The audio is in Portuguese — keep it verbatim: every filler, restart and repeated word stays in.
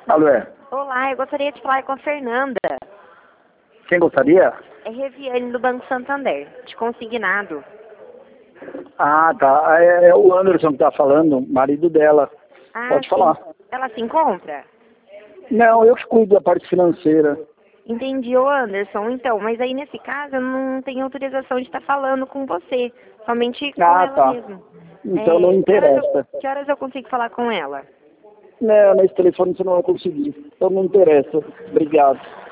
Alô, é? Olá, eu gostaria de falar com a Fernanda. Quem gostaria? É Reviane do Banco Santander, de consignado. Ah, tá. É, é o Anderson que tá falando, marido dela. Ah, Pode sim. falar. Ela se encontra? Não, eu que cuido da parte financeira. Entendi, ô Anderson. Então, mas aí nesse caso eu não tenho autorização de estar falando com você. Somente com Ah, ela tá. mesmo. Então É, não que horas interessa. eu, que horas eu consigo falar com ela? Não, nesse telefone você não vai conseguir. Então não interessa. Obrigado.